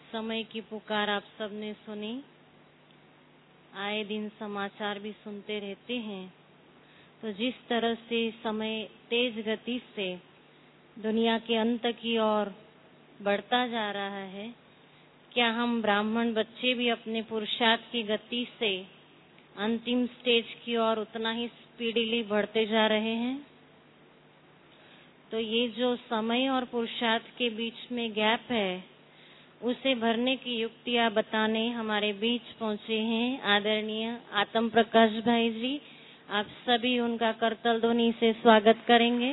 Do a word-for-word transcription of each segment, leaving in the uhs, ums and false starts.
समय की पुकार आप सबने सुनी। आए दिन समाचार भी सुनते रहते हैं। तो जिस तरह से समय तेज गति से दुनिया के अंत की ओर बढ़ता जा रहा है, क्या हम ब्राह्मण बच्चे भी अपने पुरुषार्थ की गति से अंतिम स्टेज की ओर उतना ही स्पीडीली बढ़ते जा रहे हैं? तो ये जो समय और पुरुषार्थ के बीच में गैप है, उसे भरने की युक्तियां बताने हमारे बीच पहुंचे हैं आदरणीय आत्म प्रकाश भाई जी। आप सभी उनका करतल ध्वनि से स्वागत करेंगे।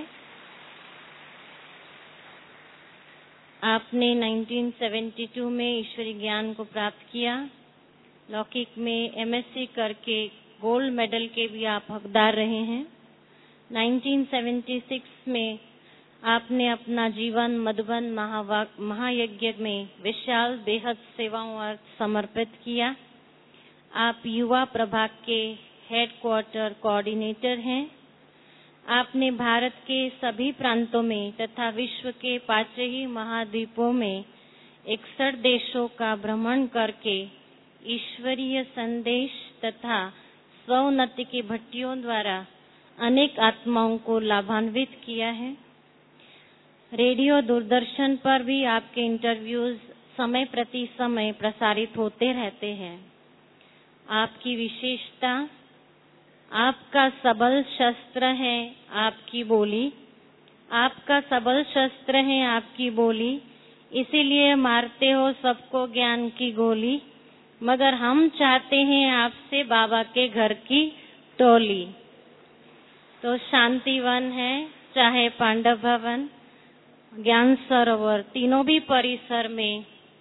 आपने उन्नीस सौ बहत्तर में ईश्वरीय ज्ञान को प्राप्त किया। लौकिक में एमएससी करके गोल्ड मेडल के भी आप हकदार रहे हैं। उन्नीस सौ छिहत्तर में आपने अपना जीवन मधुबन महायज्ञ में विशाल बेहद सेवाओं और समर्पित किया। आप युवा प्रभाग के हेड क्वार्टर कोऑर्डिनेटर हैं। आपने भारत के सभी प्रांतों में तथा विश्व के पांच ही महाद्वीपों में इकसठ देशों का भ्रमण करके ईश्वरीय संदेश तथा स्वोन्नति की भट्टियों द्वारा अनेक आत्माओं को लाभान्वित किया है। रेडियो दूरदर्शन पर भी आपके इंटरव्यूज समय प्रति समय प्रसारित होते रहते हैं। आपकी विशेषता, आपका सबल शस्त्र है आपकी बोली। आपका सबल शस्त्र है आपकी बोली, इसीलिए मारते हो सबको ज्ञान की गोली। मगर हम चाहते हैं आपसे बाबा के घर की टोली। तो शांतिवन है चाहे पांडव भवन, ज्ञान सरोवर, तीनों भी परिसर में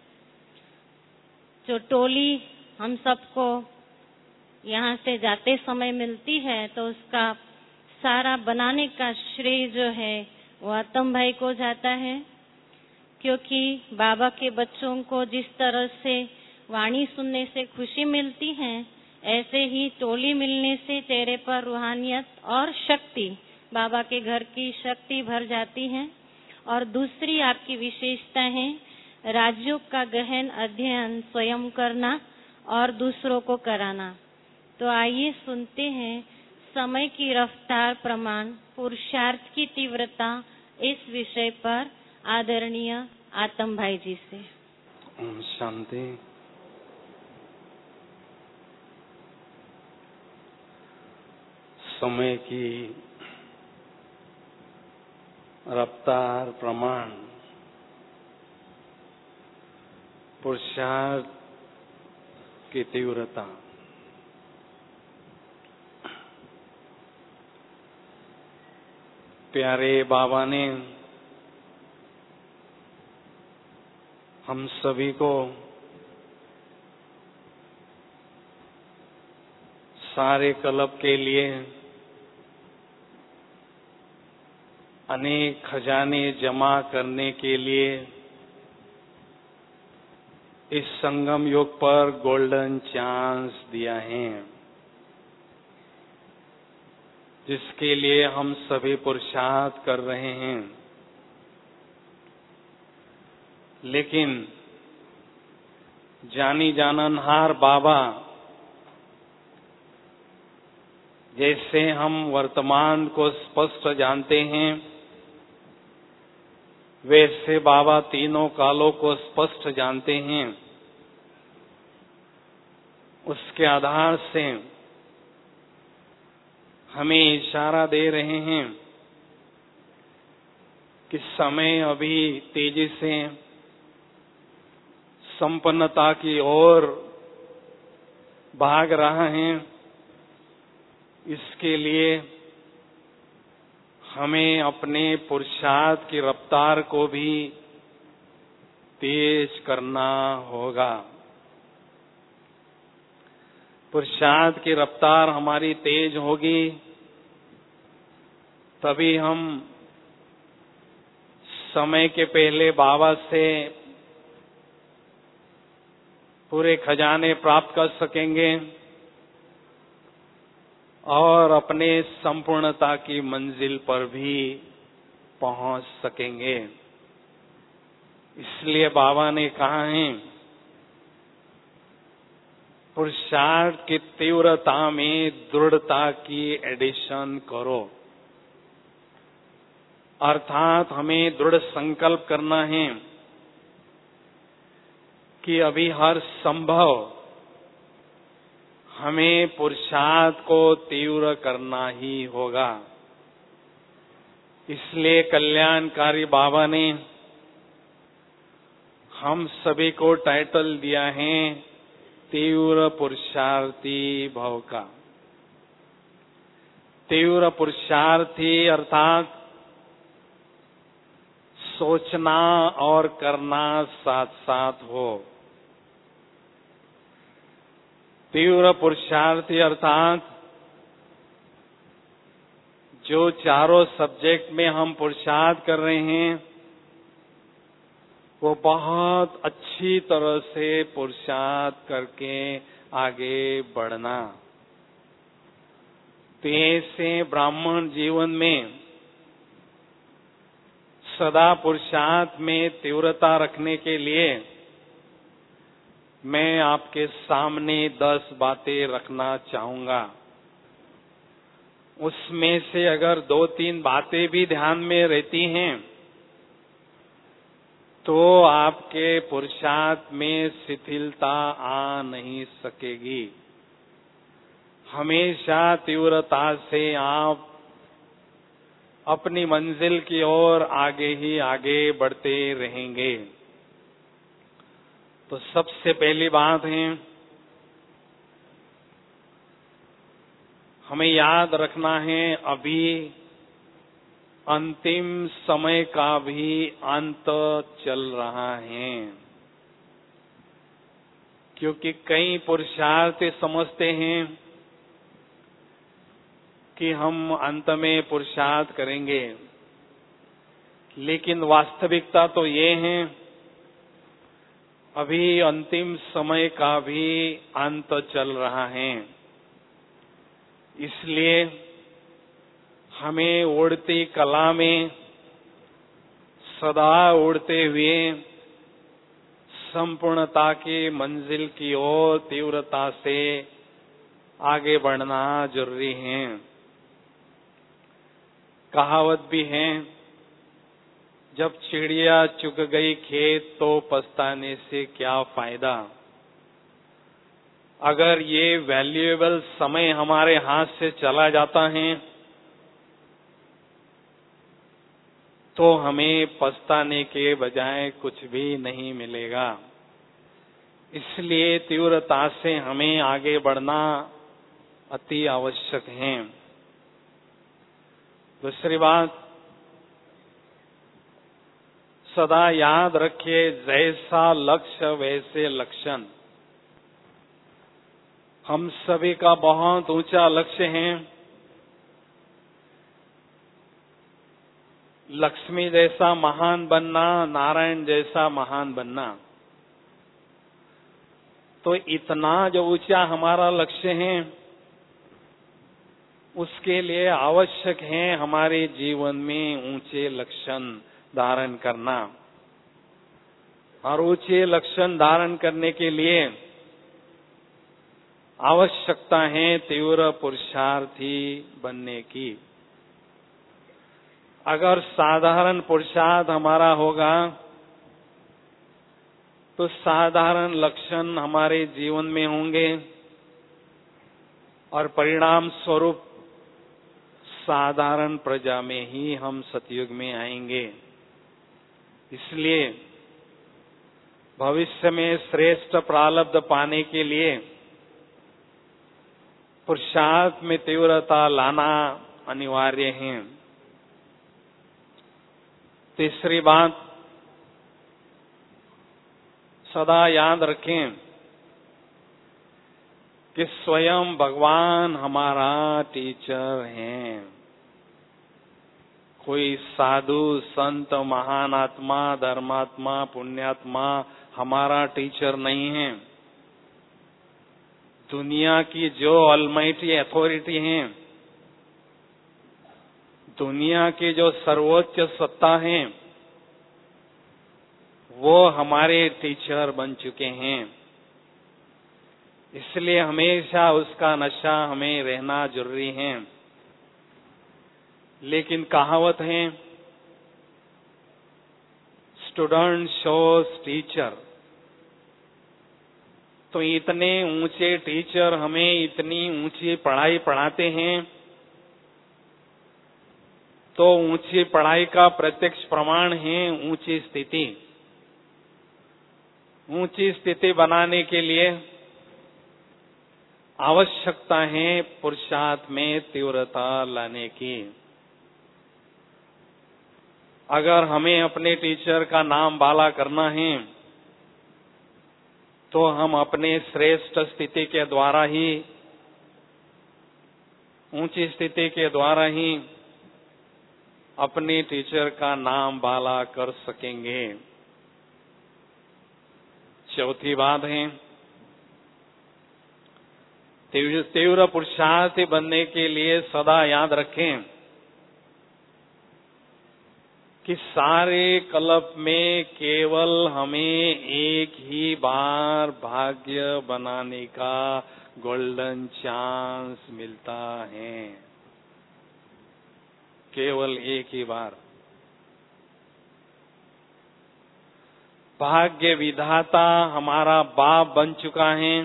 जो टोली हम सबको यहाँ से जाते समय मिलती है, तो उसका सारा बनाने का श्रेय जो है वो आत्म भाई को जाता है। क्योंकि बाबा के बच्चों को जिस तरह से वाणी सुनने से खुशी मिलती है, ऐसे ही टोली मिलने से चेहरे पर रूहानियत और शक्ति, बाबा के घर की शक्ति भर जाती है। और दूसरी आपकी विशेषता है राजयोग का गहन अध्ययन स्वयं करना और दूसरों को कराना। तो आइए सुनते हैं समय की रफ्तार प्रमाण पुरुषार्थ की तीव्रता इस विषय पर आदरणीय आत्म भाई जी से। ओम शांति। समय की रफ्तार प्रमाण पुरुषार्थ की तीव्रता। प्यारे बाबा ने हम सभी को सारे कल्प के लिए अनेक खजाने जमा करने के लिए इस संगम युग पर गोल्डन चांस दिया है, जिसके लिए हम सभी पुरुषार्थ कर रहे हैं। लेकिन जानी जाननहार बाबा जैसे हम वर्तमान को स्पष्ट जानते हैं, वैसे बाबा तीनों कालों को स्पष्ट जानते हैं। उसके आधार से हमें इशारा दे रहे हैं कि समय अभी तेजी से संपन्नता की ओर भाग रहा है। इसके लिए हमें अपने पुरुषार्थ की रफ्तार को भी तेज करना होगा। पुरुषार्थ की रफ्तार हमारी तेज होगी, तभी हम समय के पहले बाबा से पूरे खजाने प्राप्त कर सकेंगे और अपने संपूर्णता की मंजिल पर भी पहुंच सकेंगे। इसलिए बाबा ने कहा है पुरुषार्थ की तीव्रता में दृढ़ता की एडिशन करो। अर्थात हमें दृढ़ संकल्प करना है कि अभी हर संभव हमें पुरुषार्थ को तीव्र करना ही होगा। इसलिए कल्याणकारी बाबा ने हम सभी को टाइटल दिया है तीव्र पुरुषार्थी भव का। तीव्र पुरुषार्थी अर्थात सोचना और करना साथ साथ हो। तीव्र पुरुषार्थी अर्थात जो चारों सब्जेक्ट में हम पुरुषार्थ कर रहे हैं वो बहुत अच्छी तरह से पुरुषार्थ करके आगे बढ़ना। तो ऐसे ब्राह्मण जीवन में सदा पुरुषार्थ में तीव्रता रखने के लिए मैं आपके सामने दस बातें रखना चाहूंगा। उसमें से अगर दो तीन बातें भी ध्यान में रहती हैं तो आपके पुरुषार्थ में शिथिलता आ नहीं सकेगी। हमेशा तीव्रता से आप अपनी मंजिल की ओर आगे ही आगे बढ़ते रहेंगे। तो सबसे पहली बात है हमें याद रखना है अभी अंतिम समय का भी अंत चल रहा है। क्योंकि कई पुरुषार्थी समझते हैं कि हम अंत में पुरुषार्थ करेंगे, लेकिन वास्तविकता तो ये है अभी अंतिम समय का भी अंत चल रहा है। इसलिए हमें उड़ती कला में सदा उड़ते हुए संपूर्णता की मंजिल की ओर तीव्रता से आगे बढ़ना जरूरी है। कहावत भी है, जब चिड़िया चुग गई खेत तो पछताने से क्या फायदा। अगर ये वैल्यूएबल समय हमारे हाथ से चला जाता है तो हमें पछताने के बजाय कुछ भी नहीं मिलेगा। इसलिए तीव्रता से हमें आगे बढ़ना अति आवश्यक है। दूसरी बात, सदा याद रखिए जैसा लक्ष्य वैसे लक्षण। हम सभी का बहुत ऊंचा लक्ष्य है। लक्ष्मी जैसा महान बनना, नारायण जैसा महान बनना। तो इतना जो ऊंचा हमारा लक्ष्य है उसके लिए आवश्यक है हमारे जीवन में ऊंचे लक्षण धारण करना। और ऊंचे लक्षण धारण करने के लिए आवश्यकता है तीव्र पुरुषार्थी बनने की। अगर साधारण पुरुषार्थ हमारा होगा तो साधारण लक्षण हमारे जीवन में होंगे और परिणाम स्वरूप साधारण प्रजा में ही हम सतयुग में आएंगे। इसलिए भविष्य में श्रेष्ठ प्रारब्ध पाने के लिए पुरुषार्थ में तीव्रता लाना अनिवार्य है। तीसरी बात, सदा याद रखें कि स्वयं भगवान हमारा टीचर है। कोई साधु संत महान आत्मा धर्मात्मा पुण्यात्मा हमारा टीचर नहीं है। दुनिया की जो ऑलमाइटी अथॉरिटी है, दुनिया की जो सर्वोच्च सत्ता है, वो हमारे टीचर बन चुके हैं। इसलिए हमेशा उसका नशा हमें रहना जरूरी है। लेकिन कहावत है, स्टूडेंट शोज टीचर। तो इतने ऊंचे टीचर हमें इतनी ऊंची पढ़ाई पढ़ाते हैं, तो ऊंची पढ़ाई का प्रत्यक्ष प्रमाण है ऊंची स्थिति। ऊंची स्थिति बनाने के लिए आवश्यकता है पुरुषार्थ में तीव्रता लाने की। अगर हमें अपने टीचर का नाम बाला करना है, तो हम अपने श्रेष्ठ स्थिति के द्वारा ही, ऊंची स्थिति के द्वारा ही अपने टीचर का नाम बाला कर सकेंगे। चौथी बात है, तीव्र पुरुषार्थी बनने के लिए सदा याद रखें कि सारे कल्प में केवल हमें एक ही बार भाग्य बनाने का गोल्डन चांस मिलता है। केवल एक ही बार। भाग्य विधाता हमारा बाप बन चुका है।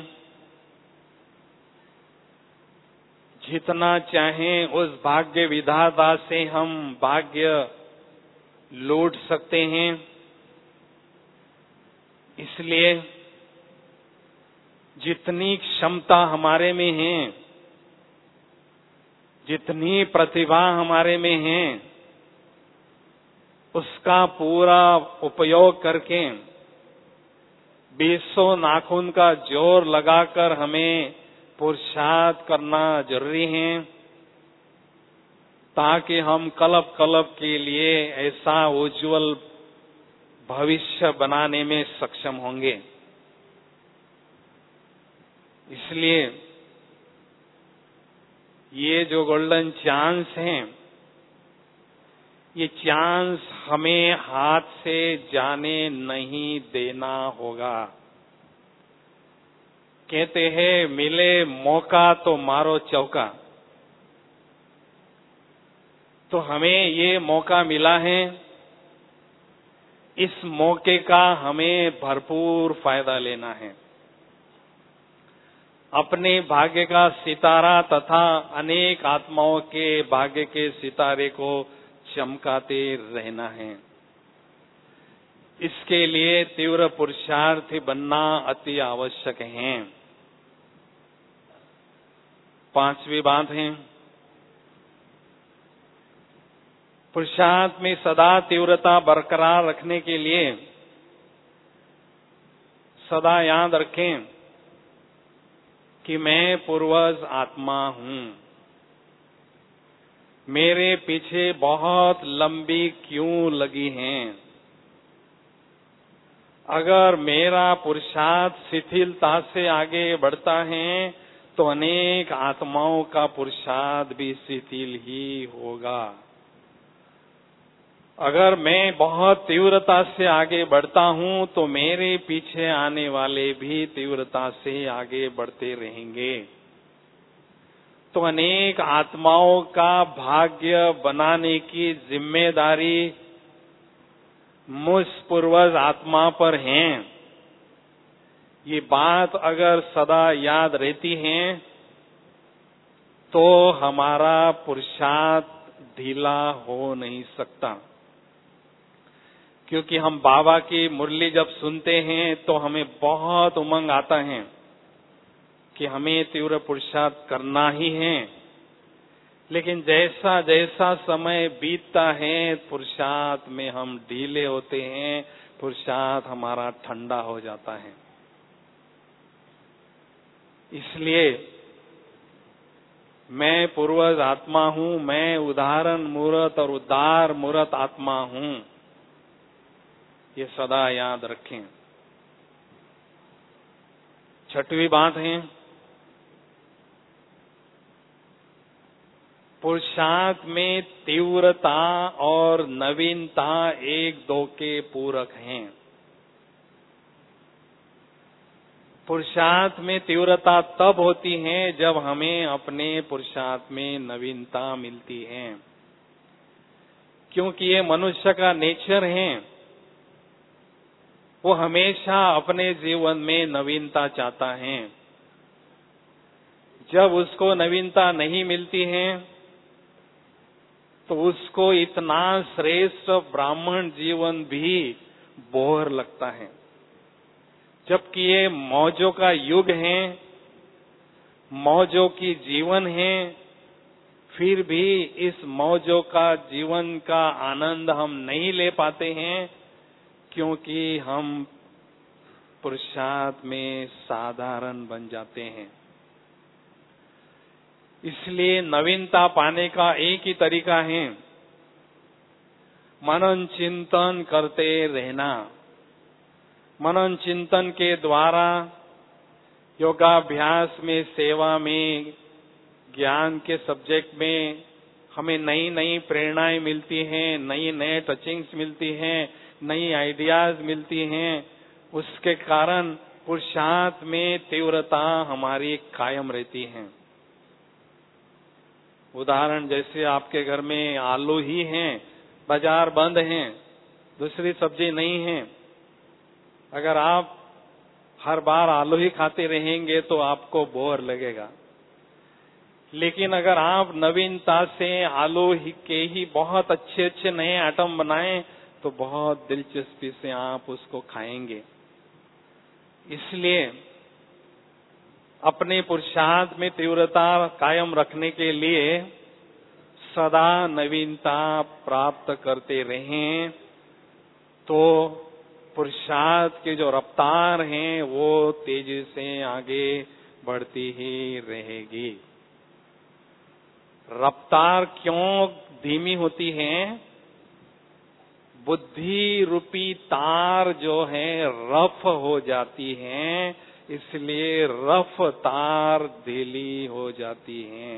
जितना चाहें उस भाग्य विधाता से हम भाग्य लूट सकते हैं। इसलिए जितनी क्षमता हमारे में है, जितनी प्रतिभा हमारे में है, उसका पूरा उपयोग करके बीसों नाखून का जोर लगाकर हमें पुरुषार्थ करना जरूरी है, ताकि हम कल्प कल्प के लिए ऐसा उज्जवल भविष्य बनाने में सक्षम होंगे। इसलिए ये जो गोल्डन चांस है, ये चांस हमें हाथ से जाने नहीं देना होगा। कहते हैं, मिले मौका तो मारो चौका। तो हमें ये मौका मिला है, इस मौके का हमें भरपूर फायदा लेना है। अपने भाग्य का सितारा तथा अनेक आत्माओं के भाग्य के सितारे को चमकाते रहना है। इसके लिए तीव्र पुरुषार्थी बनना अति आवश्यक है। पांचवी बात है, पुरुषार्थ में सदा तीव्रता बरकरार रखने के लिए सदा याद रखें कि मैं पूर्वज आत्मा हूं। मेरे पीछे बहुत लंबी क्यों लगी हैं। अगर मेरा पुरुषार्थ शिथिलता से आगे बढ़ता है, तो अनेक आत्माओं का पुरुषार्थ भी शिथिल ही होगा। अगर मैं बहुत तीव्रता से आगे बढ़ता हूं, तो मेरे पीछे आने वाले भी तीव्रता से आगे बढ़ते रहेंगे। तो अनेक आत्माओं का भाग्य बनाने की जिम्मेदारी मुझ पूर्वज आत्मा पर है। ये बात अगर सदा याद रहती है, तो हमारा पुरुषार्थ ढीला हो नहीं सकता। क्योंकि हम बाबा की मुरली जब सुनते हैं, तो हमें बहुत उमंग आता है कि हमें तीव्र पुरुषार्थ करना ही है। लेकिन जैसा जैसा समय बीतता है, पुरुषार्थ में हम ढीले होते हैं, पुरुषार्थ हमारा ठंडा हो जाता है। इसलिए मैं पूर्वज आत्मा हूं, मैं उदाहरण मूर्त और उदार मूर्त आत्मा हूं, ये सदा याद रखें। छठवीं बात है, पुरुषार्थ में तीव्रता और नवीनता एक दो के पूरक हैं। पुरुषार्थ में तीव्रता तब होती है जब हमें अपने पुरुषार्थ में नवीनता मिलती है, क्योंकि ये मनुष्य का नेचर है, वो हमेशा अपने जीवन में नवीनता चाहता है। जब उसको नवीनता नहीं मिलती है तो उसको इतना श्रेष्ठ ब्राह्मण जीवन भी बोर लगता है। जबकि ये मौजों का युग है, मौजों की जीवन है, फिर भी इस मौजों का जीवन का आनंद हम नहीं ले पाते हैं, क्योंकि हम पुरुषार्थ में साधारण बन जाते हैं। इसलिए नवीनता पाने का एक ही तरीका है, मनन चिंतन करते रहना। मनन चिंतन के द्वारा योगाभ्यास में, सेवा में, ज्ञान के सब्जेक्ट में हमें नई नई प्रेरणाएं मिलती हैं, नई नए टचिंग्स मिलती हैं, नई आइडियाज मिलती हैं। उसके कारण पुरुषार्थ में तीव्रता हमारी कायम रहती है। उदाहरण जैसे आपके घर में आलू ही हैं, बाजार बंद हैं, दूसरी सब्जी नहीं है। अगर आप हर बार आलू ही खाते रहेंगे तो आपको बोर लगेगा। लेकिन अगर आप नवीनता से आलू ही के ही बहुत अच्छे अच्छे नए आइटम बनाएं तो बहुत दिलचस्पी से आप उसको खाएंगे। इसलिए अपने पुरुषार्थ में तीव्रता कायम रखने के लिए सदा नवीनता प्राप्त करते रहें, तो पुरुषार्थ की जो रफ्तार है वो तेजी से आगे बढ़ती ही रहेगी। रफ्तार क्यों धीमी होती है? बुद्धि रूपी तार जो है रफ हो जाती है, इसलिए रफ्तार ढीली हो जाती है।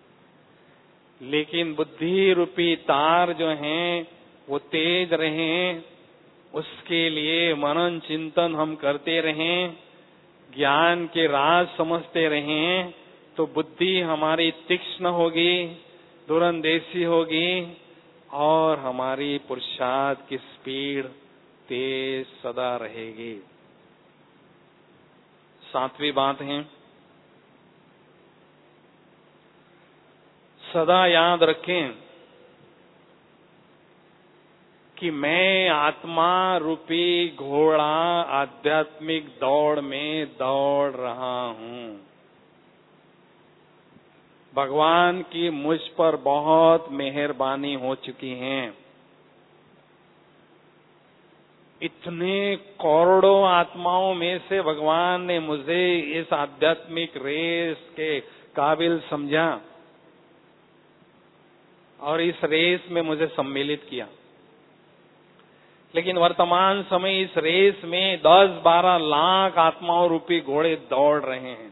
लेकिन बुद्धि रूपी तार जो है वो तेज रहें, उसके लिए मनन चिंतन हम करते रहें, ज्ञान के राज समझते रहें, तो बुद्धि हमारी तीक्ष्ण होगी, दूरंदेशी होगी और हमारी पुरुषार्थ की स्पीड तेज सदा रहेगी। सातवीं बात है, सदा याद रखें कि मैं आत्मा रूपी घोड़ा आध्यात्मिक दौड़ में दौड़ रहा हूं। भगवान की मुझ पर बहुत मेहरबानी हो चुकी है। इतने करोड़ों आत्माओं में से भगवान ने मुझे इस आध्यात्मिक रेस के काबिल समझा और इस रेस में मुझे सम्मिलित किया। लेकिन वर्तमान समय इस रेस में दस बारह लाख आत्माओं रूपी घोड़े दौड़ रहे हैं।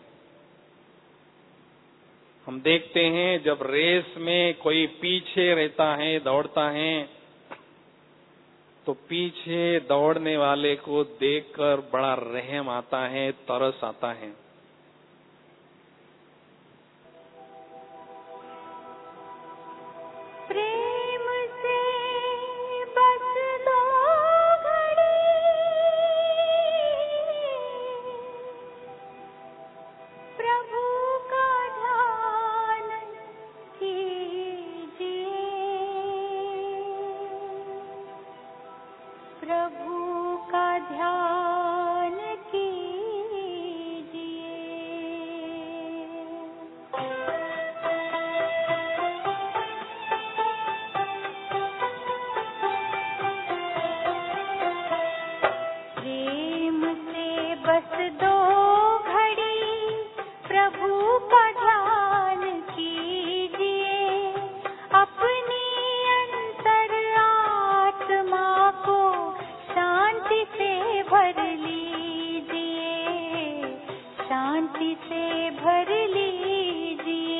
हम देखते हैं जब रेस में कोई पीछे रहता है, दौड़ता है, तो पीछे दौड़ने वाले को देखकर बड़ा रहम आता है, तरस आता है। प्रेम से बस दो घड़ी प्रभु का ध्यान कीजिए, प्रभु का ध्यान कीजिए। प्रेम से बस दो घड़ी प्रभु का ध्यान कीजिए, अपनी अंतर आत्मा को शांति से भर लीजिए, शांति से भर लीजिए।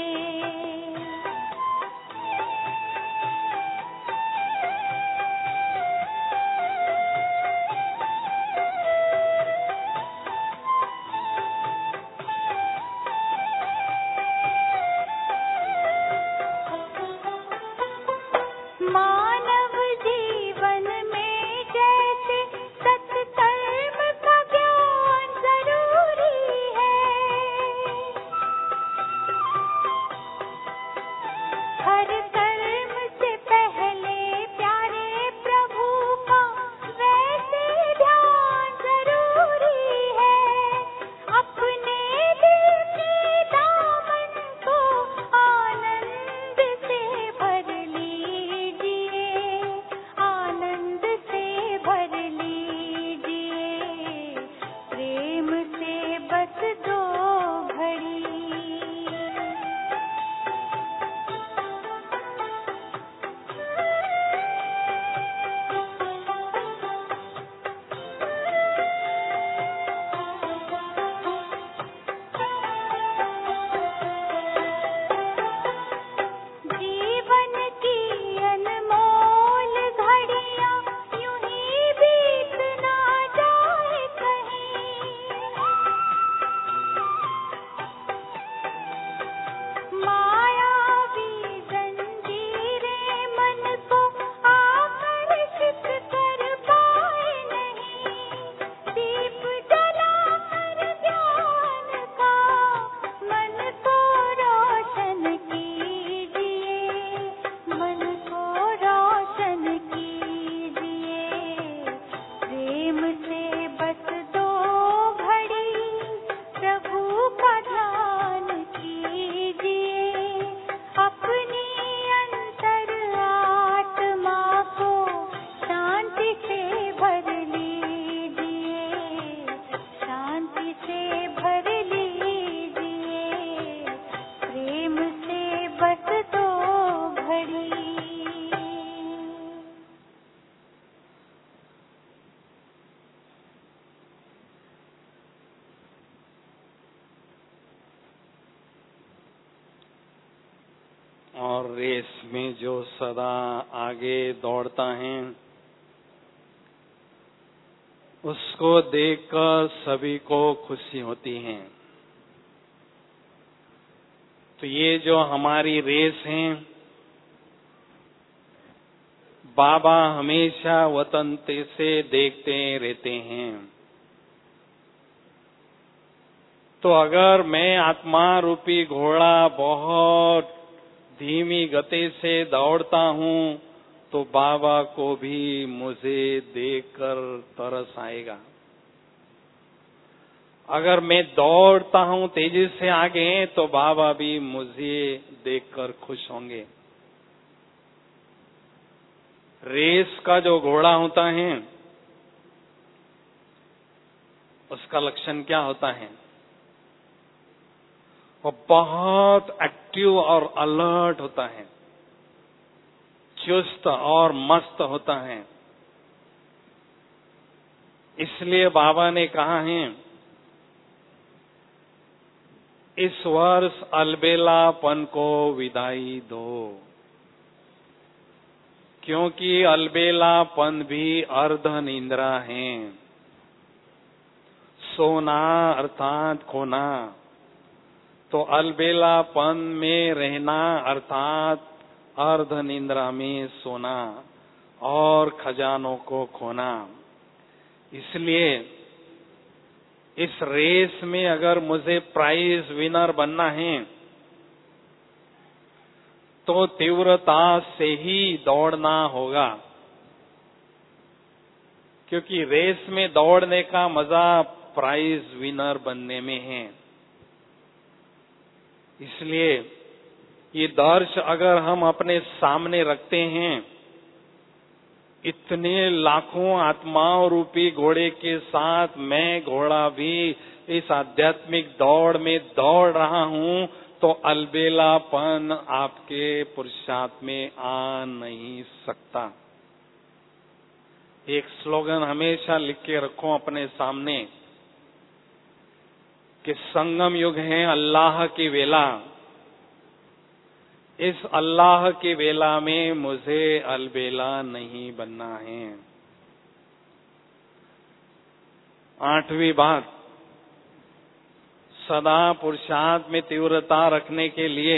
और रेस में जो सदा आगे दौड़ता है, उसको देखकर सभी को खुशी होती है। तो ये जो हमारी रेस है, बाबा हमेशा वतनते से देखते रहते हैं। तो अगर मैं आत्मा रूपी घोड़ा बहुत धीमी गति से दौड़ता हूँ, तो बाबा को भी मुझे देखकर तरस आएगा। अगर मैं दौड़ता हूँ तेजी से आगे, तो बाबा भी मुझे देखकर खुश होंगे। रेस का जो घोड़ा होता है, उसका लक्षण क्या होता है? वो बहुत एक्टिव और अलर्ट होता है, चुस्त और मस्त होता है। इसलिए बाबा ने कहा है, इस वर्ष अलबेलापन को विदाई दो, क्योंकि अलबेलापन भी अर्ध निंद्रा है। सोना अर्थात खोना, तो अलबेलापन में रहना अर्थात अर्ध निंद्रा में सोना और खजानों को खोना। इसलिए इस रेस में अगर मुझे प्राइज विनर बनना है, तो तीव्रता से ही दौड़ना होगा, क्योंकि रेस में दौड़ने का मजा प्राइज विनर बनने में है। इसलिए ये दर्श अगर हम अपने सामने रखते हैं, इतने लाखों आत्माओं रूपी घोड़े के साथ मैं घोड़ा भी इस आध्यात्मिक दौड़ में दौड़ रहा हूँ, तो अलबेलापन आपके पुरुषार्थ में आ नहीं सकता। एक स्लोगन हमेशा लिख के रखो अपने सामने कि संगम युग है अल्लाह की वेला। इस अल्लाह की वेला में मुझे अलबेला नहीं बनना है। आठवीं बात, सदा पुरुषार्थ में तीव्रता रखने के लिए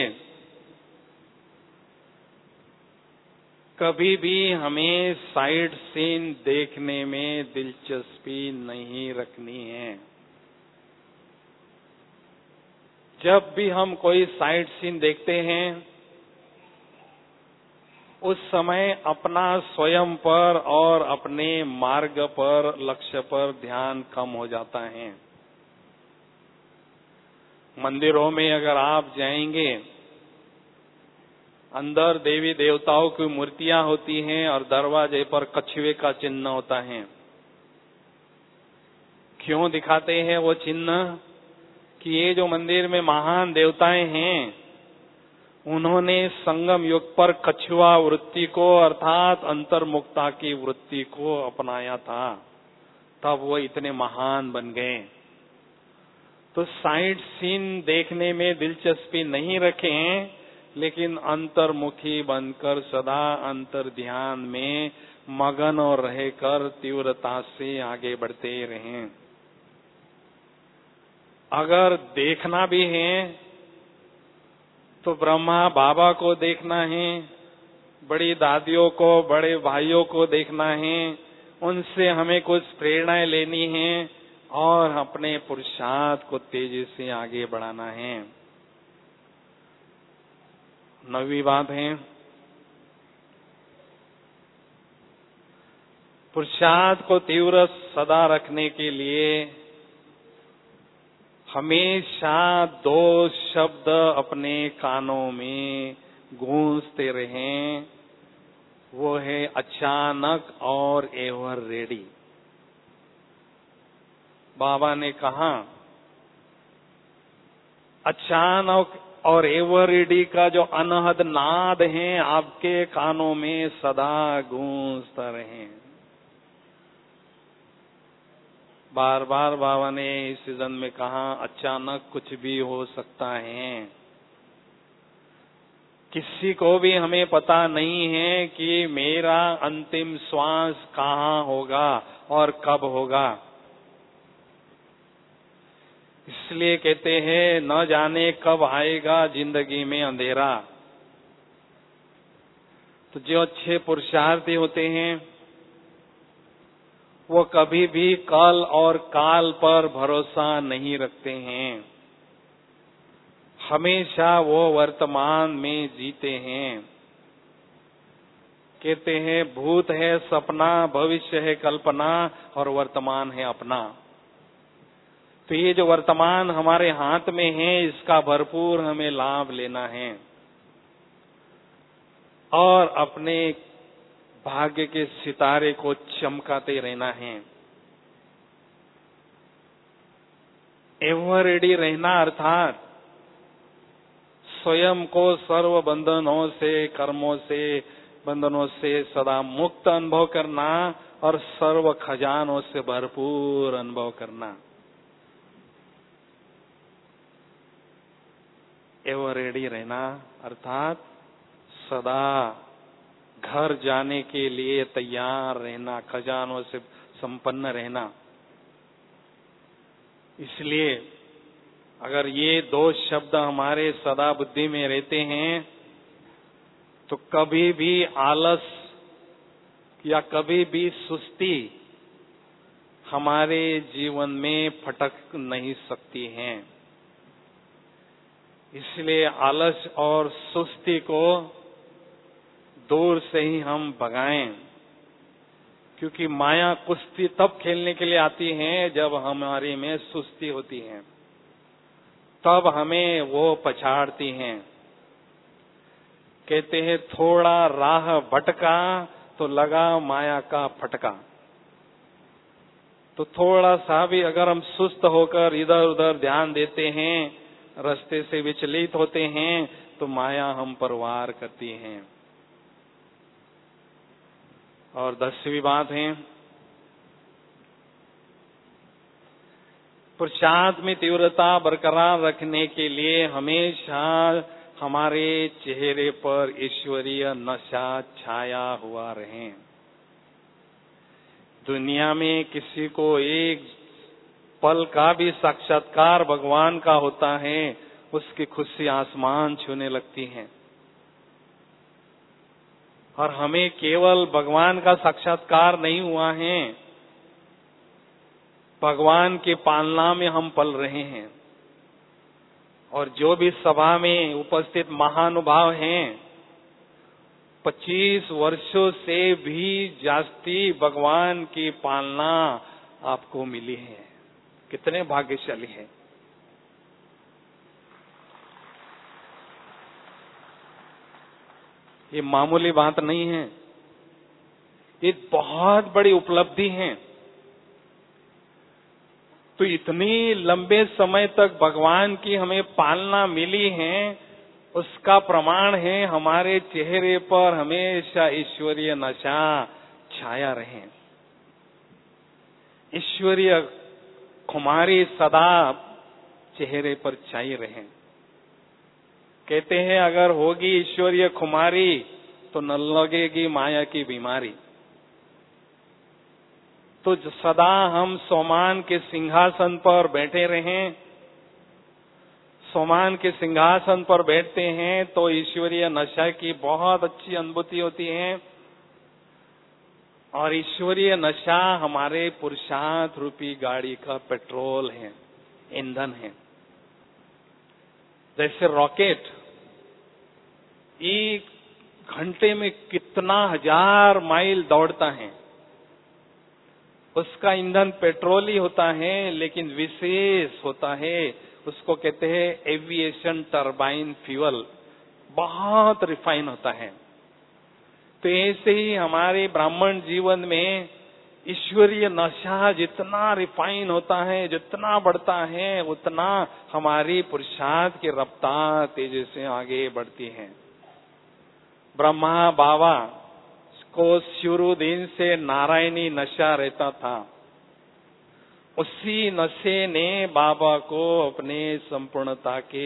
कभी भी हमें साइड सीन देखने में दिलचस्पी नहीं रखनी है। जब भी हम कोई साइड सीन देखते हैं, उस समय अपना स्वयं पर और अपने मार्ग पर, लक्ष्य पर ध्यान कम हो जाता है। मंदिरों में अगर आप जाएंगे, अंदर देवी देवताओं की मूर्तियां होती हैं और दरवाजे पर कछुए का चिन्ह होता है। क्यों दिखाते हैं वो चिन्ह? कि ये जो मंदिर में महान देवताएं हैं, उन्होंने संगम युग पर कछुआ वृत्ति को अर्थात अंतर्मुक्ता की वृत्ति को अपनाया था, तब वो इतने महान बन गए। तो साइड सीन देखने में दिलचस्पी नहीं रखें, लेकिन अंतर्मुखी बनकर सदा अंतर ध्यान में मगन और रहकर तीव्रता से आगे बढ़ते रहें। अगर देखना भी है तो ब्रह्मा बाबा को देखना है, बड़ी दादियों को, बड़े भाइयों को देखना है, उनसे हमें कुछ प्रेरणाएं लेनी है और अपने पुरुषार्थ को तेजी से आगे बढ़ाना है। नवीं बात है, पुरुषार्थ को तीव्र सदा रखने के लिए हमेशा दो शब्द अपने कानों में गूंजते रहें, वो है अचानक और एवर रेडी। बाबा ने कहा, अचानक और एवर रेडी का जो अनहद नाद है आपके कानों में सदा गूंजता रहे। बार बार बाबा ने इस सीजन में कहा, अचानक कुछ भी हो सकता है। किसी को भी हमें पता नहीं है कि मेरा अंतिम श्वास कहाँ होगा और कब होगा। इसलिए कहते हैं न जाने कब आएगा जिंदगी में अंधेरा। तो जो अच्छे पुरुषार्थी होते हैं वो कभी भी कल और काल पर भरोसा नहीं रखते हैं, हमेशा वो वर्तमान में जीते हैं। कहते हैं भूत है सपना, भविष्य है कल्पना और वर्तमान है अपना। तो ये जो वर्तमान हमारे हाथ में है इसका भरपूर हमें लाभ लेना है और अपने भाग्य के सितारे को चमकाते रहना है। एवर रेडी रहना अर्थात स्वयं को सर्व बंधनों से, कर्मों से, बंधनों से सदा मुक्त अनुभव करना और सर्व खजानों से भरपूर अनुभव करना। एवर रेडी रहना अर्थात सदा घर जाने के लिए तैयार रहना, खजानों से संपन्न रहना। इसलिए अगर ये दो शब्द हमारे सदा बुद्धि में रहते हैं तो कभी भी आलस या कभी भी सुस्ती हमारे जीवन में फटक नहीं सकती हैं। इसलिए आलस और सुस्ती को दूर से ही हम भगाएं, क्योंकि माया कुश्ती तब खेलने के लिए आती है जब हमारे में सुस्ती होती है, तब हमें वो पछाड़ती हैं। कहते हैं थोड़ा राह भटका तो लगा माया का फटका। तो थोड़ा सा भी अगर हम सुस्त होकर इधर उधर ध्यान देते हैं, रास्ते से विचलित होते हैं, तो माया हम पर वार करती है। और दसवीं बात है पुरुषार्थ में तीव्रता बरकरार रखने के लिए हमेशा हमारे चेहरे पर ईश्वरीय नशा छाया हुआ रहे। दुनिया में किसी को एक पल का भी साक्षात्कार भगवान का होता है, उसकी खुशी आसमान छूने लगती है। और हमें केवल भगवान का साक्षात्कार नहीं हुआ है, भगवान की पालना में हम पल रहे हैं। और जो भी सभा में उपस्थित महानुभाव हैं, पच्चीस वर्षों से भी जास्ती भगवान की पालना आपको मिली है। कितने भाग्यशाली हैं। ये मामूली बात नहीं है, ये बहुत बड़ी उपलब्धि है। तो इतनी लंबे समय तक भगवान की हमें पालना मिली है, उसका प्रमाण है हमारे चेहरे पर हमेशा ईश्वरीय नशा छाया रहे। ईश्वरीय खुमारी सदा चेहरे पर छाई रहे। कहते हैं अगर होगी ईश्वरीय खुमारी तो न लगेगी माया की बीमारी। तो सदा हम सोमान के सिंहासन पर बैठे रहें। सोमान के सिंहासन पर बैठते हैं तो ईश्वरीय नशा की बहुत अच्छी अनुभूति होती है। और ईश्वरीय नशा हमारे पुरुषार्थ रूपी गाड़ी का पेट्रोल है, ईंधन है। जैसे रॉकेट एक घंटे में कितना हजार माइल दौड़ता है, उसका ईंधन पेट्रोल ही होता है, लेकिन विशेष होता है, उसको कहते हैं एविएशन टरबाइन फ्यूल, बहुत रिफाइन होता है। तो ऐसे ही हमारे ब्राह्मण जीवन में ईश्वरीय नशा जितना रिफाइन होता है, जितना बढ़ता है, उतना हमारी पुरुषार्थ की रफ्तार तेजी से आगे बढ़ती है। ब्रह्मा बाबा को शुरू दिन से नारायणी नशा रहता था। उसी नशे ने बाबा को अपने संपूर्णता के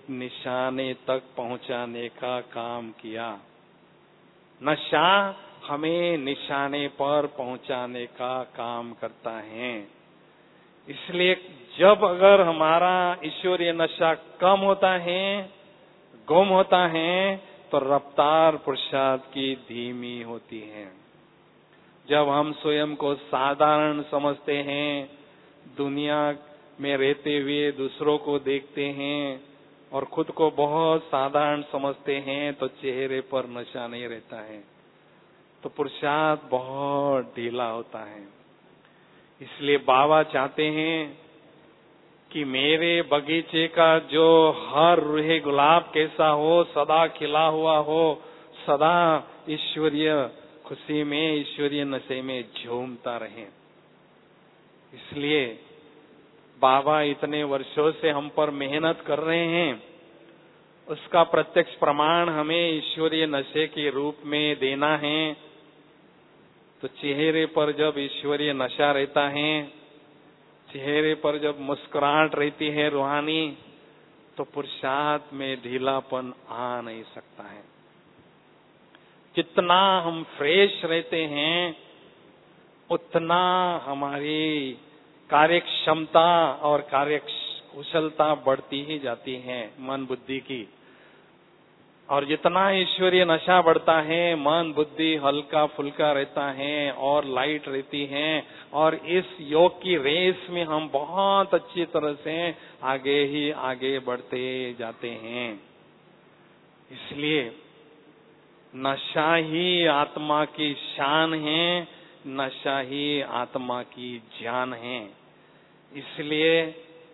निशाने तक पहुंचाने का काम किया। नशा हमें निशाने पर पहुंचाने का काम करता है। इसलिए जब अगर हमारा ईश्वरीय नशा कम होता है, गुम होता है, तो रफ्तार पुरुषार्थ की धीमी होती है। जब हम स्वयं को साधारण समझते हैं, दुनिया में रहते हुए दूसरों को देखते हैं और खुद को बहुत साधारण समझते हैं, तो चेहरे पर नशा नहीं रहता है, तो पुरुषार्थ बहुत ढीला होता है। इसलिए बाबा चाहते हैं कि मेरे बगीचे का जो हर रूहे गुलाब कैसा हो, सदा खिला हुआ हो, सदा ईश्वरीय खुशी में, ईश्वरीय नशे में झूमता रहे। इसलिए बाबा इतने वर्षों से हम पर मेहनत कर रहे हैं, उसका प्रत्यक्ष प्रमाण हमें ईश्वरीय नशे के रूप में देना है। तो चेहरे पर जब ईश्वरीय नशा रहता है, चेहरे पर जब मुस्कुराहट रहती है रूहानी, तो पुरुषार्थ में ढीलापन आ नहीं सकता है। जितना हम फ्रेश रहते हैं, उतना हमारी कार्य क्षमता और कार्य कुशलता बढ़ती ही जाती है मन बुद्धि की। और जितना ईश्वरीय नशा बढ़ता है, मन बुद्धि हल्का फुल्का रहता है और लाइट रहती है, और इस योग की रेस में हम बहुत अच्छी तरह से आगे ही आगे बढ़ते जाते हैं। इसलिए नशा ही आत्मा की शान है, नशा ही आत्मा की जान है। इसलिए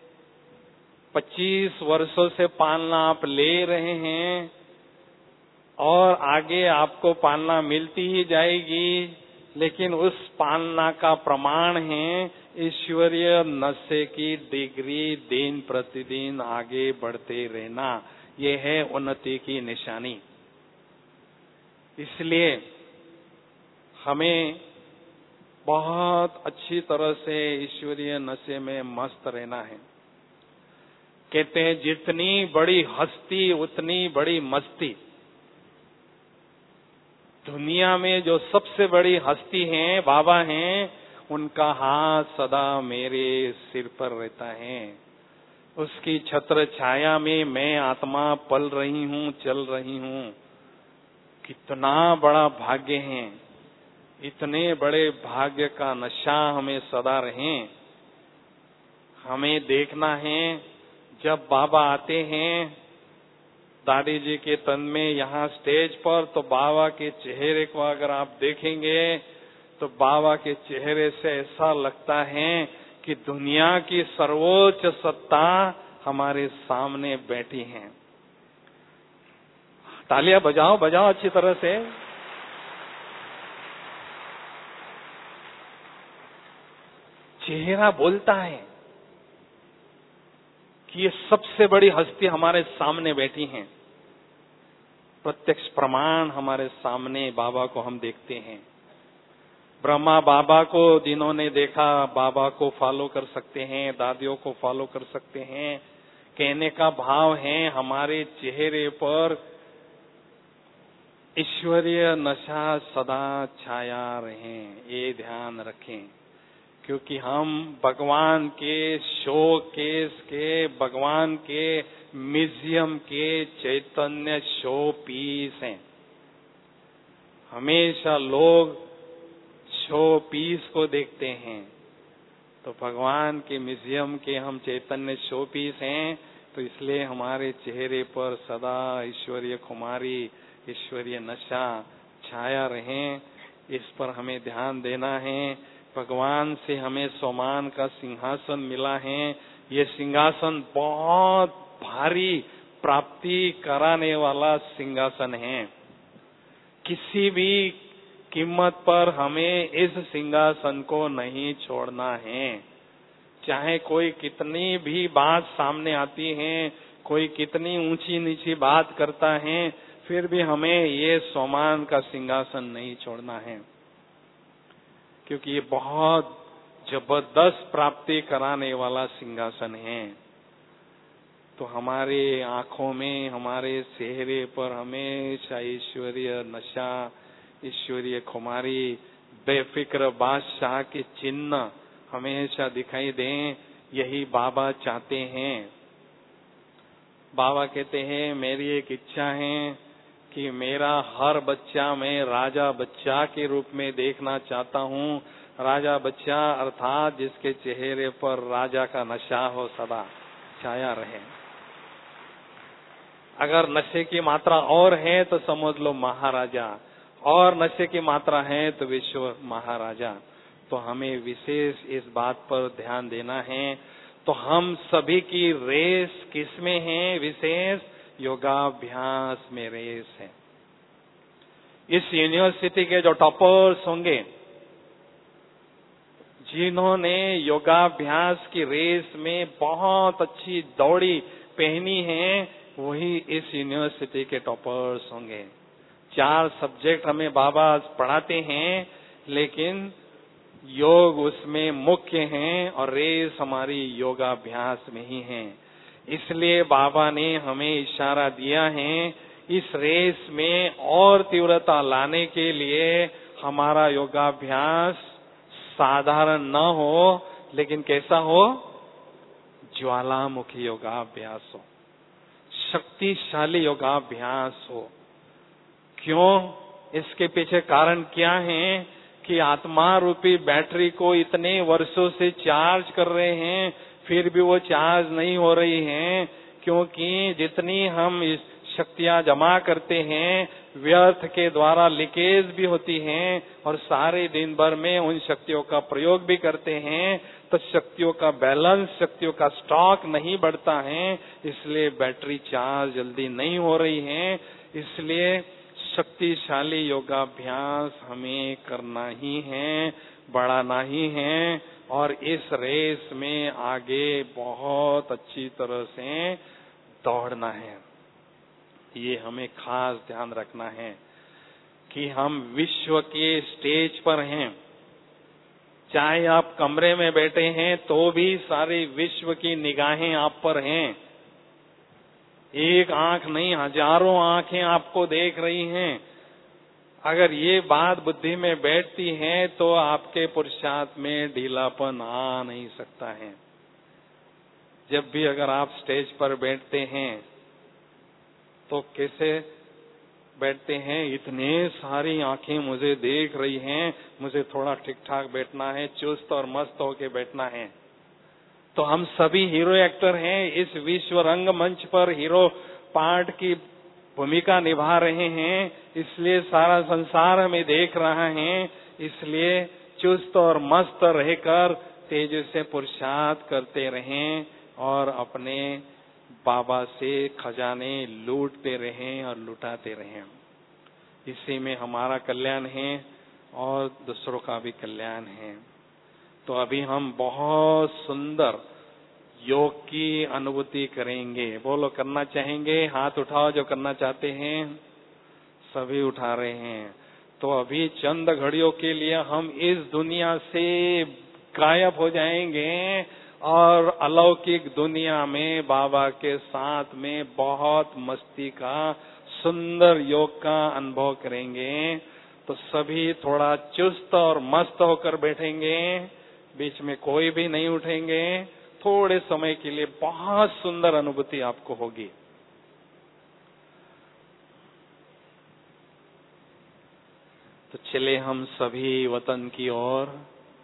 पच्चीस वर्षों से पालना आप ले रहे हैं और आगे आपको पालना मिलती ही जाएगी, लेकिन उस पालना का प्रमाण है ईश्वरीय नशे की डिग्री दिन प्रतिदिन आगे बढ़ते रहना। ये है उन्नति की निशानी। इसलिए हमें बहुत अच्छी तरह से ईश्वरीय नशे में मस्त रहना है। कहते हैं जितनी बड़ी हस्ती उतनी बड़ी मस्ती। दुनिया में जो सबसे बड़ी हस्ती हैं, बाबा हैं, उनका हाथ सदा मेरे सिर पर रहता है। उसकी छत्र छाया में मैं आत्मा पल रही हूँ, चल रही हूँ। कितना बड़ा भाग्य है। इतने बड़े भाग्य का नशा हमें सदा रहे। हमें देखना है जब बाबा आते हैं दादी जी के तन में यहाँ स्टेज पर, तो बाबा के चेहरे को अगर आप देखेंगे तो बाबा के चेहरे से ऐसा लगता है कि दुनिया की सर्वोच्च सत्ता हमारे सामने बैठी है। तालियां बजाओ बजाओ अच्छी तरह से। चेहरा बोलता है कि ये सबसे बड़ी हस्ती हमारे सामने बैठी हैं। प्रत्यक्ष प्रमाण हमारे सामने बाबा को हम देखते हैं। ब्रह्मा बाबा को जिन्होंने देखा, बाबा को फॉलो कर सकते हैं, दादियों को फॉलो कर सकते हैं। कहने का भाव है हमारे चेहरे पर ईश्वरीय नशा सदा छाया रहे, ये ध्यान रखें। क्योंकि हम भगवान के शो केस के, भगवान के म्यूजियम के चैतन्य शो पीस हैं। हमेशा लोग शो पीस को देखते हैं, तो भगवान के म्यूजियम के हम चैतन्य शो पीस हैं। तो इसलिए हमारे चेहरे पर सदा ईश्वरीय खुमारी, ईश्वरीय नशा छाया रहे, इस पर हमें ध्यान देना है। भगवान से हमें सोमान का सिंहासन मिला है। ये सिंहासन बहुत भारी प्राप्ति कराने वाला सिंहासन है। किसी भी कीमत पर हमें इस सिंहासन को नहीं छोड़ना है। चाहे कोई कितनी भी बात सामने आती है, कोई कितनी ऊंची नीची बात करता है, फिर भी हमें ये सोमान का सिंहासन नहीं छोड़ना है। क्योंकि ये बहुत जबरदस्त प्राप्ति कराने वाला सिंहासन है। तो हमारे आंखों में, हमारे चेहरे पर हमेशा ईश्वरीय नशा, ईश्वरीय खुमारी, बेफिक्र बादशाह के चिन्ह हमेशा दिखाई दें, यही बाबा चाहते हैं। बाबा कहते हैं मेरी एक इच्छा है कि मेरा हर बच्चा मैं राजा बच्चा के रूप में देखना चाहता हूँ। राजा बच्चा अर्थात जिसके चेहरे पर राजा का नशा हो, सदा छाया रहे। अगर नशे की मात्रा और है तो समझ लो महाराजा, और नशे की मात्रा है तो विश्व महाराजा। तो हमें विशेष इस बात पर ध्यान देना है। तो हम सभी की रेस किसमें है? विशेष योगाभ्यास में रेस है। इस यूनिवर्सिटी के जो टॉपर्स होंगे, जिन्होंने योगाभ्यास की रेस में बहुत अच्छी दौड़ी पहनी है, वही इस यूनिवर्सिटी के टॉपर्स होंगे। चार सब्जेक्ट हमें बाबा पढ़ाते हैं, लेकिन योग उसमें मुख्य है और रेस हमारी योगाभ्यास में ही है। इसलिए बाबा ने हमें इशारा दिया है, इस रेस में और तीव्रता लाने के लिए हमारा योगाभ्यास साधारण न हो, लेकिन कैसा हो? ज्वालामुखी योगाभ्यास हो, शक्तिशाली योगाभ्यास हो। क्यों? इसके पीछे कारण क्या है कि आत्मा रूपी बैटरी को इतने वर्षों से चार्ज कर रहे हैं, फिर भी वो चार्ज नहीं हो रही है, क्योंकि जितनी हम इस शक्तियां जमा करते हैं, व्यर्थ के द्वारा लीकेज भी होती हैं, और सारे दिन भर में उन शक्तियों का प्रयोग भी करते हैं, तो शक्तियों का बैलेंस, शक्तियों का स्टॉक नहीं बढ़ता है, इसलिए बैटरी चार्ज जल्दी नहीं हो रही है। इसलिए शक्तिशाली योगाभ्यास हमें करना ही है, बढ़ाना ही है, और इस रेस में आगे बहुत अच्छी तरह से दौड़ना है। ये हमें खास ध्यान रखना है कि हम विश्व के स्टेज पर हैं। चाहे आप कमरे में बैठे हैं तो भी सारे विश्व की निगाहें आप पर हैं। एक आंख नहीं, हजारों आंखें आपको देख रही हैं। अगर ये बात बुद्धि में बैठती है तो आपके पुरुषार्थ में ढीलापन आ नहीं सकता है। जब भी अगर आप स्टेज पर बैठते हैं तो कैसे बैठते हैं? इतने सारी आंखें मुझे देख रही हैं, मुझे थोड़ा ठीक ठाक बैठना है, चुस्त और मस्त होके बैठना है। तो हम सभी हीरो एक्टर हैं, इस विश्व रंग मंच पर हीरो पार्ट की भूमिका निभा रहे हैं, इसलिए सारा संसार हमें देख रहा है। इसलिए चुस्त और मस्त रहकर तेज से पुरुषार्थ करते रहें और अपने बाबा से खजाने लूटते रहें और लुटाते रहें। इसी में हमारा कल्याण है और दूसरों का भी कल्याण है। तो अभी हम बहुत सुंदर योग की अनुभूति करेंगे। बोलो, करना चाहेंगे? हाथ उठाओ जो करना चाहते हैं। सभी उठा रहे हैं। तो अभी चंद घड़ियों के लिए हम इस दुनिया से गायब हो जाएंगे और अलौकिक दुनिया में बाबा के साथ में बहुत मस्ती का, सुंदर योग का अनुभव करेंगे। तो सभी थोड़ा चुस्त और मस्त होकर बैठेंगे, बीच में कोई भी नहीं उठेंगे। थोड़े समय के लिए बहुत सुंदर अनुभूति आपको होगी। तो चले हम सभी वतन की ओर।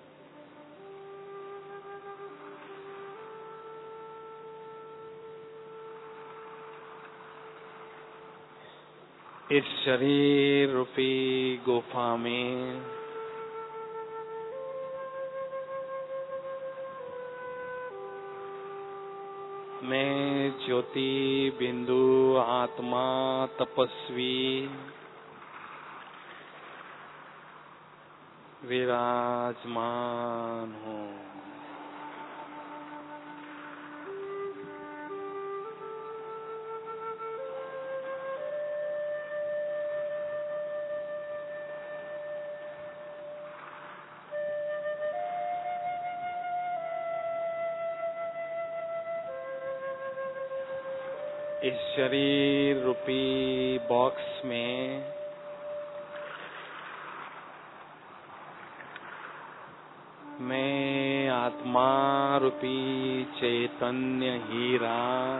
इस शरीर रूपी गुफा में मैं ज्योति बिंदु आत्मा तपस्वी विराजमान हूँ। इस शरीर रूपी बॉक्स में मैं आत्मा रूपी चैतन्य हीरा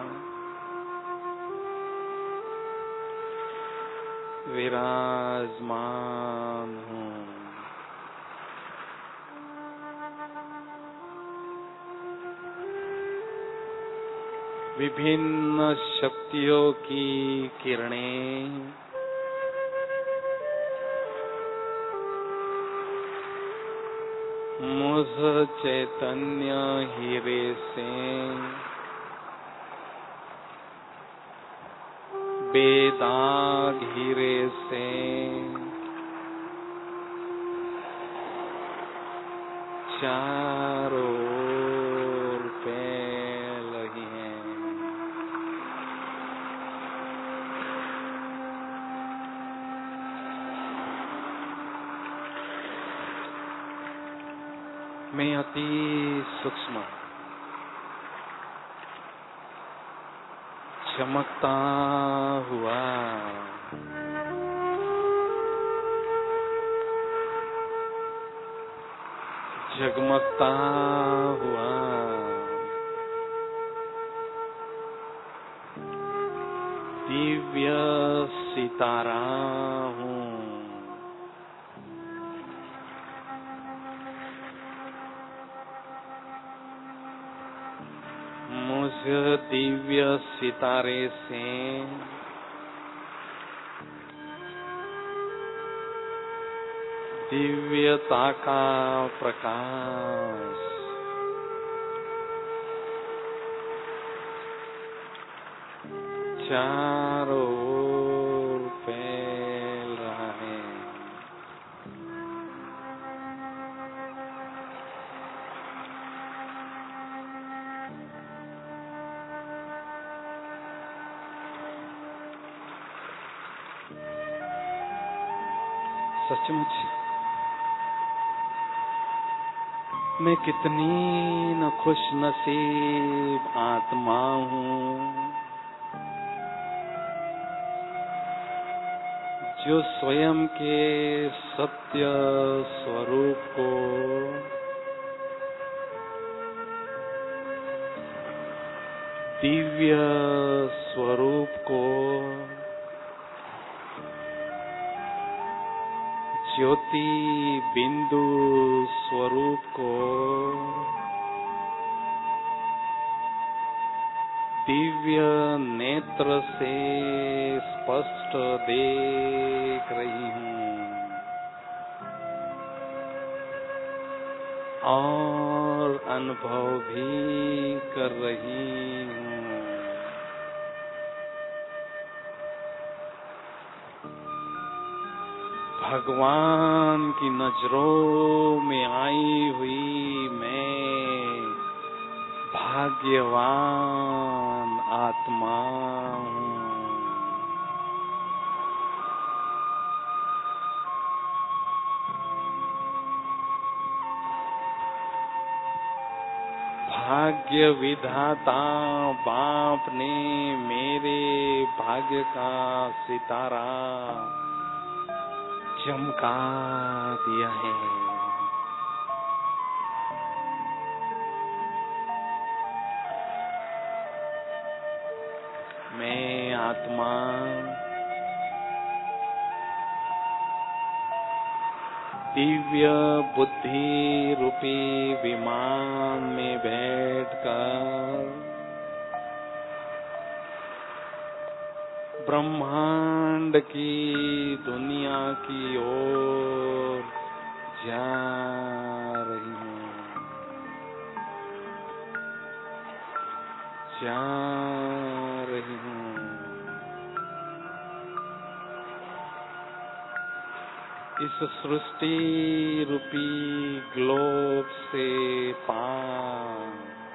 विराजमान हूँ। विभिन्न शक्तियों की किरणें मुझ चैतन्य हीरे से बेदाग हीरे से चारों ओर फैल रही हैं। मैं अति सूक्ष्म चमकता हुआ जगमगता हुआ दिव्य सितारा हूँ। मुझ दिव्य सितारे से दिव्यता का प्रकाश चारों ओर फैल रहा है। सचमुच मैं कितनी न खुश नसीब आत्मा हूँ जो स्वयं के सत्य स्वरूप को दिव्य स्वरूप को ज्योति बिंदु स्वरूप को दिव्य नेत्र से स्पष्ट देख रही हूँ और अनुभव भी कर रही हूँ। भगवान की नजरों में आई हुई मैं भाग्यवान आत्मा हूँ। भाग्य विधाता बाप ने मेरे भाग्य का सितारा चमका दिया है। मैं आत्मा दिव्य बुद्धि रूपी विमान में बैठकर ब्रह्मांड की दुनिया की ओर जा रही हूँ, जा रही हूँ। इस सृष्टि रूपी ग्लोब से पार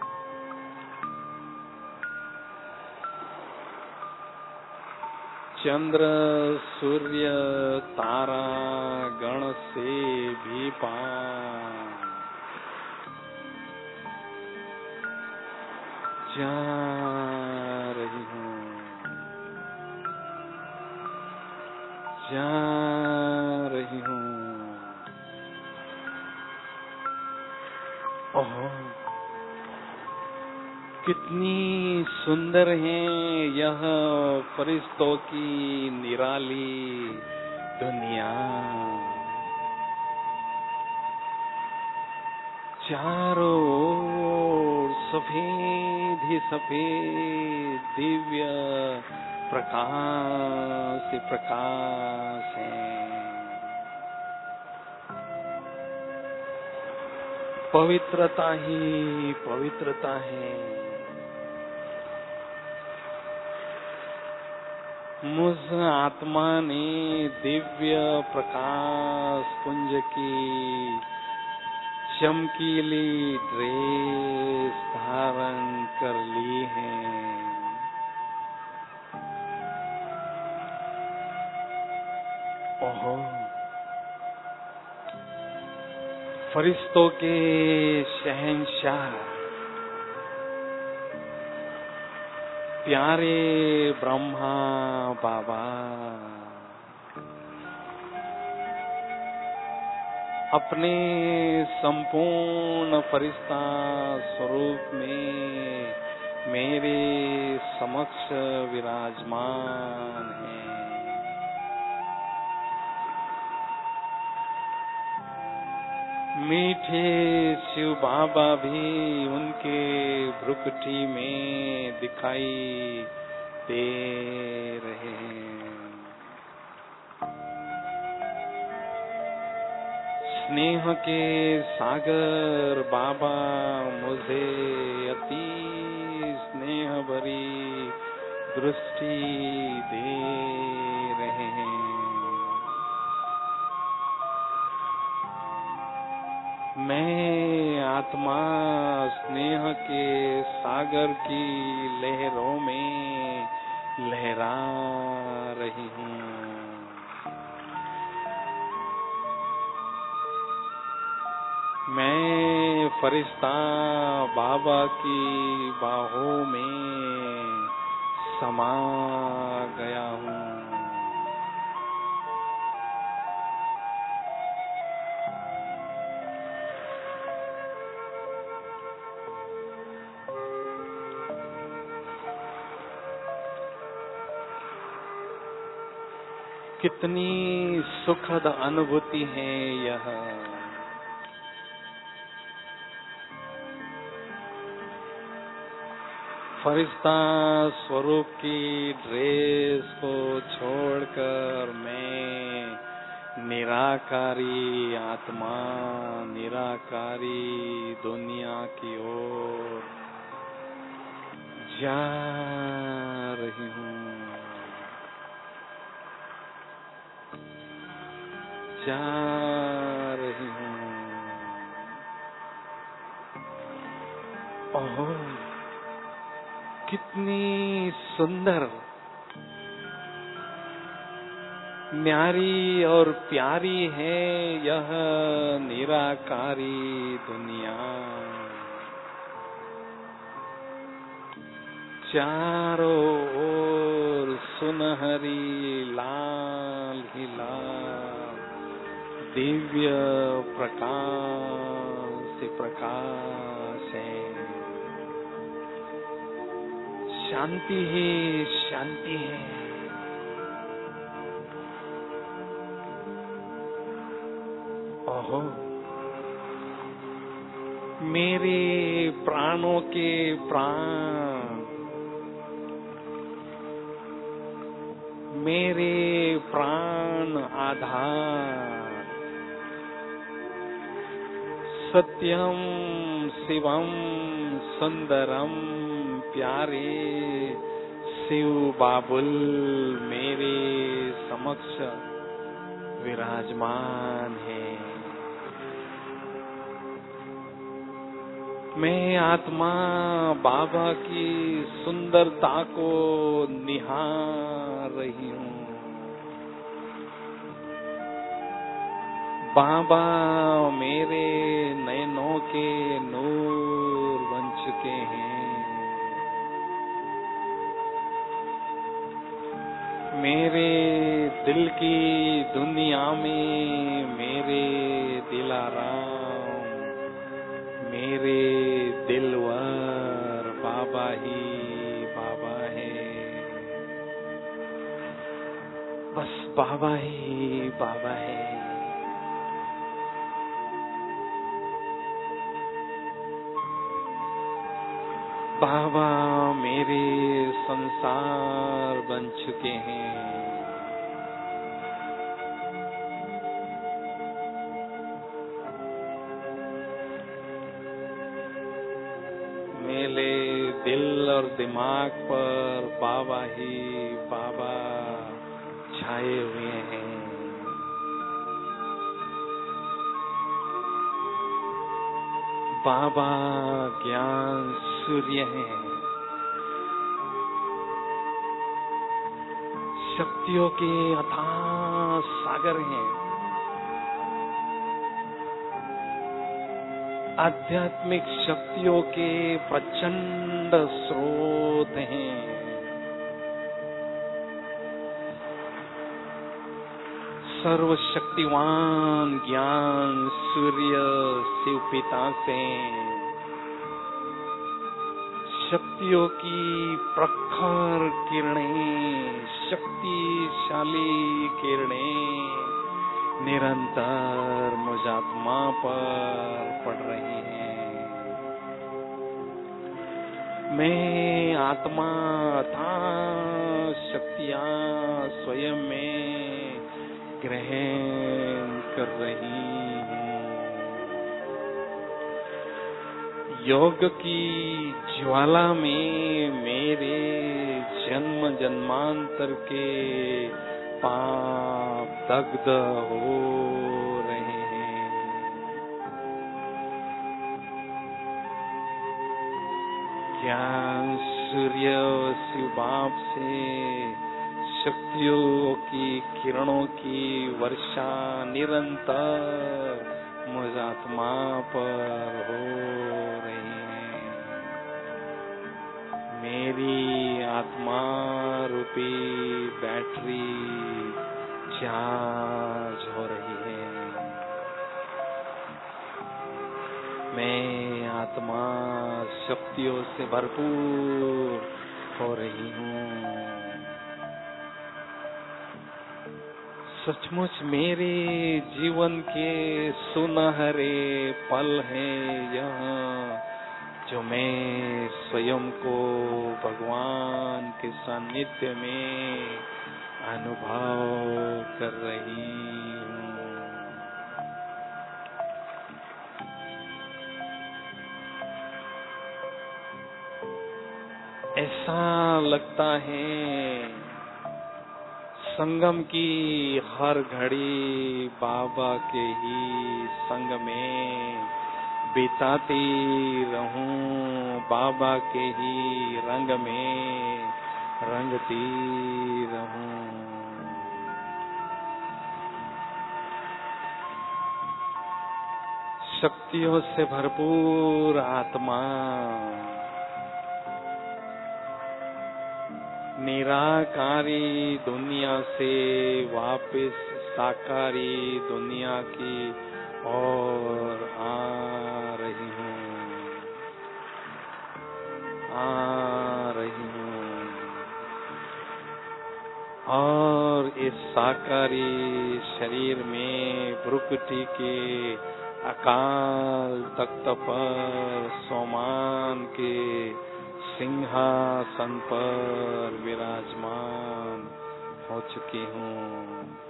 चंद्र सूर्य तारा गण से भी पार जा रही हूँ। जा रही हूँ। ओह, कितनी सुंदर है यह फरिश्तों की निराली दुनिया। चारों ओर सफेद ही सफेद दिव्य प्रकाश ही प्रकाश है। पवित्रता ही पवित्रता है। मुझ आत्मा ने दिव्य प्रकाश पुंज की चमकीली ड्रेस धारण कर ली है। ओहो, फरिश्तों के शहंशाह प्यारे ब्रह्मा बाबा अपने संपूर्ण फरिश्ता स्वरूप में मेरे समक्ष विराजमान हैं। मीठे शिव बाबा भी उनके भ्रुकुटी में दिखाई दे रहे हैं। स्नेह के सागर बाबा मुझे अति स्नेह भरी दृष्टि दे रहे हैं। मैं आत्मा स्नेह के सागर की लहरों में लहरा रही हूँ। मैं फरिश्ता बाबा की बाहों में समा गया हूँ। कितनी सुखद अनुभूति है यह। फरिश्ता स्वरूप की ड्रेस को छोड़कर मैं निराकारी आत्मा निराकारी दुनिया की ओर जा रही हूँ, जा रही हूँ। ओह, कितनी सुंदर, न्यारी और प्यारी है यह निराकारी दुनिया। चारों ओर सुनहरी लाल ही लाल दिव्य प्रकाश से प्रकाश है। शांति ही शांति है। ओहो, मेरे प्राणों के प्राण, मेरे प्राण आधार, सत्यम शिवम सुंदरम प्यारे शिव बाबुल मेरे समक्ष विराजमान है। मैं आत्मा बाबा की सुंदरता को निहार रही हूँ। बाबा मेरे नयनों के नूर बन चुके हैं। मेरे दिल की दुनिया में मेरे दिलाराम, मेरे दिलवर बाबा ही बाबा है, बस बाबा ही बाबा है। बाबा मेरे संसार बन चुके हैं। मेरे दिल और दिमाग पर बाबा ही बाबा छाए हुए हैं। बाबा ज्ञान सूर्य हैं, शक्तियों के अथाह सागर हैं, आध्यात्मिक शक्तियों के प्रचंड स्रोत हैं। सर्वशक्तिवान ज्ञान सूर्य शिव पिता से शक्तियों की प्रखर किरणें, शक्तिशाली किरणें निरंतर मुझ आत्मा पर पड़ रही हैं। मैं आत्मा था शक्तियां स्वयं में ग्रहण कर रही हूँ। योग की ज्वाला में मेरे जन्म जन्मांतर के पाप दग्ध हो रहे हैं। ज्ञान सूर्य शिव बाप से शक्तियों की किरणों की वर्षा निरंतर मुझ आत्मा पर हो रही है। मेरी आत्मा रूपी बैटरी चार्ज हो रही है। मैं आत्मा शक्तियों से भरपूर हो रही हूँ। सचमुच मेरे जीवन के सुनहरे पल हैं यहाँ, जो मैं स्वयं को भगवान के सानिध्य में अनुभव कर रही हूँ। ऐसा लगता है संगम की हर घड़ी बाबा के ही संग में बिताती रहूं, बाबा के ही रंग में रंगती रहूं। शक्तियों से भरपूर आत्मा निराकारी दुनिया से वापस साकारी दुनिया की ओर आ रही हूँ, आ रही हूँ। और इस साकारी शरीर में भ्रुकुटी के अकाल तख्त पर सोमान के सिंहासन पर विराजमान हो चुकी हूँ।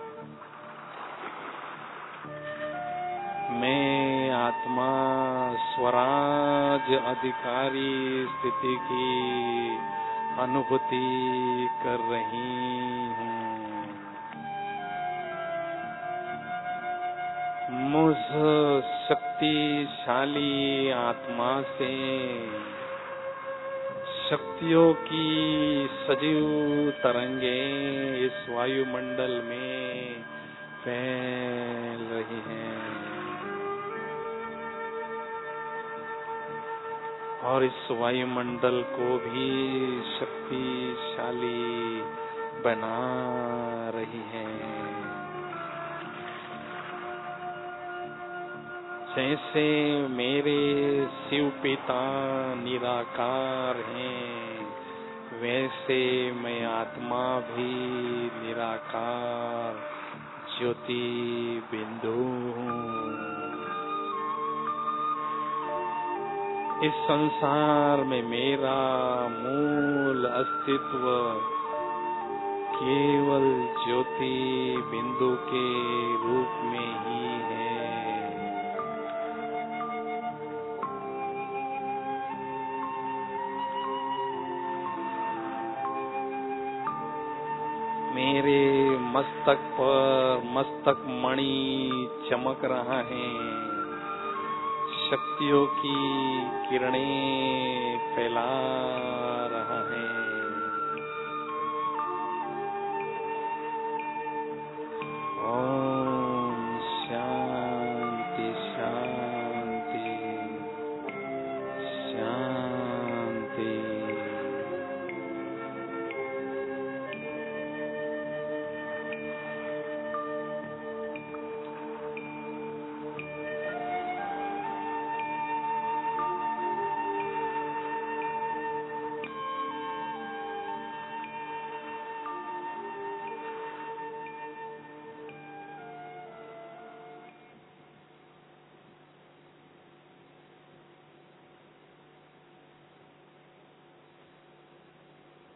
मैं आत्मा स्वराज अधिकारी स्थिति की अनुभूति कर रही हूँ। मुझ शक्तिशाली आत्मा से शक्तियों की सजीव तरंगें इस वायुमंडल में फैल रही हैं और इस वायुमंडल को भी शक्तिशाली बना रही हैं। जैसे मेरे शिव पिता निराकार हैं, वैसे मैं आत्मा भी निराकार ज्योति बिंदु हूँ। इस संसार में मेरा मूल अस्तित्व केवल ज्योति बिंदु के रूप में ही है। मेरे मस्तक पर मस्तक मणि चमक रहा है, शक्तियों की किरणें फैला